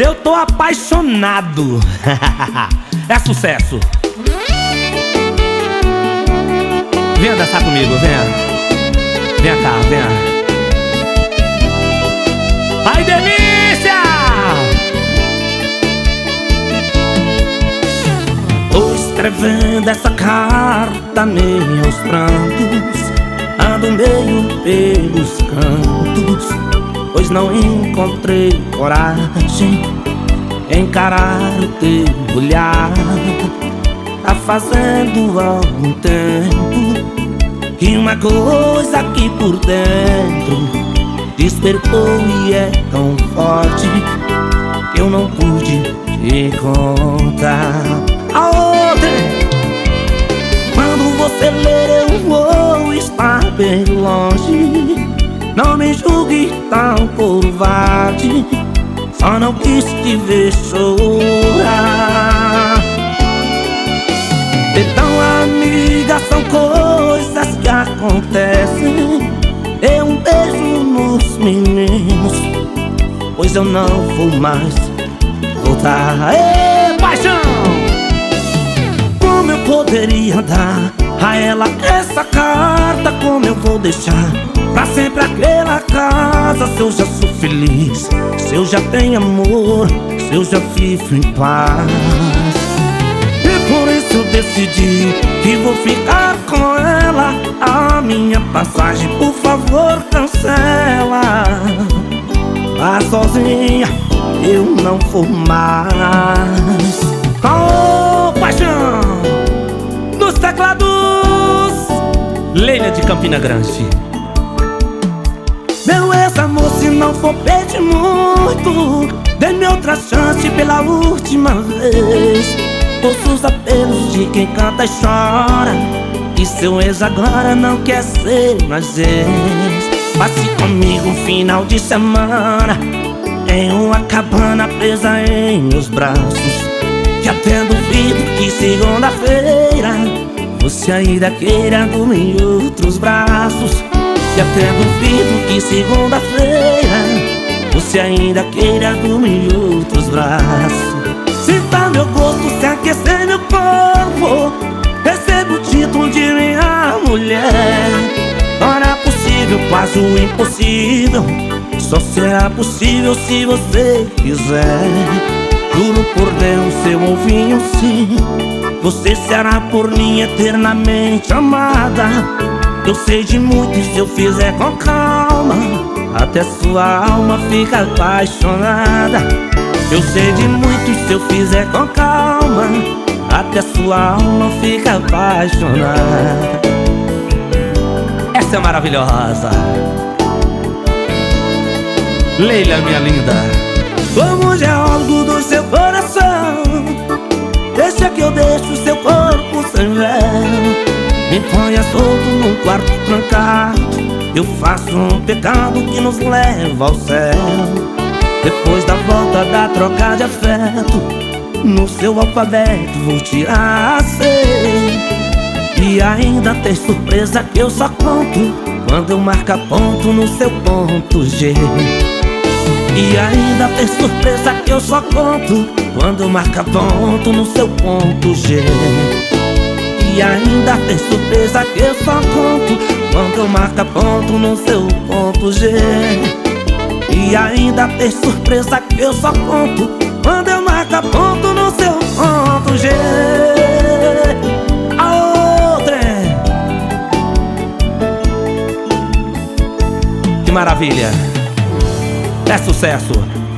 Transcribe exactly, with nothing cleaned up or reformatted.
Eu tô apaixonado. É sucesso. Venha dançar comigo, venha. Venha cá, venha. Ai, delícia! Tô escrevendo essa carta meio aos prantos, ando meio pelos cantos, pois não encontrei coragem encarar o teu olhar. Tá fazendo algum tempo que uma coisa aqui por dentro despertou e é tão forte que eu não pude te contar. A outra, quando você ler eu vou estar bem longe. Não me julgue tão covarde, só não quis te ver chorar. Então, amiga, são coisas que acontecem. Dê um beijo nos meninos, pois eu não vou mais voltar. Ê, paixão! Como eu poderia dar a ela essa carta? Como eu vou deixar pra sempre aquela casa? Se eu já sou feliz, se eu já tenho amor, se eu já vivo em paz. E por isso eu decidi que vou ficar com ela. A minha passagem, por favor, cancela. Vá sozinha, eu não vou mais. Oh, paixão! Dos teclados, Leila de Campina Grande. Meu ex-amor, se não for pedir muito, dê-me outra chance pela última vez. Ouço os apelos de quem canta e chora, e seu ex agora não quer ser mais ex. Passe comigo um final de semana em uma cabana presa em meus braços, que até duvido que segunda-feira você ainda queira dormir em outros braços. E até duvido que segunda-feira você ainda queira dormir em outros braços. Sinta meu gosto se aquecer meu corpo, recebo o título de minha mulher. Não era possível, quase o impossível, só será possível se você quiser. Juro por Deus, seu ovinho, sim, você será por mim eternamente amada. Eu sei de muito e se eu fizer com calma, até sua alma fica apaixonada. Eu sei de muito e se eu fizer com calma, até sua alma fica apaixonada. Essa é maravilhosa. Leila, minha linda. Como geólogo do seu coração, deixa que eu deixo seu corpo sem véu. Me ponha solto num quarto trancado, eu faço um pecado que nos leva ao céu. Depois da volta da troca de afeto, no seu alfabeto vou tirar a C. E ainda tem surpresa que eu só conto quando eu marcar ponto no seu ponto G. E ainda tem surpresa que eu só conto quando eu marcar ponto no seu ponto G. E ainda tem surpresa que eu só conto quando eu marcar ponto no seu ponto G. E ainda tem surpresa que eu só conto quando eu marcar ponto no seu ponto G. A outra, que maravilha, é sucesso.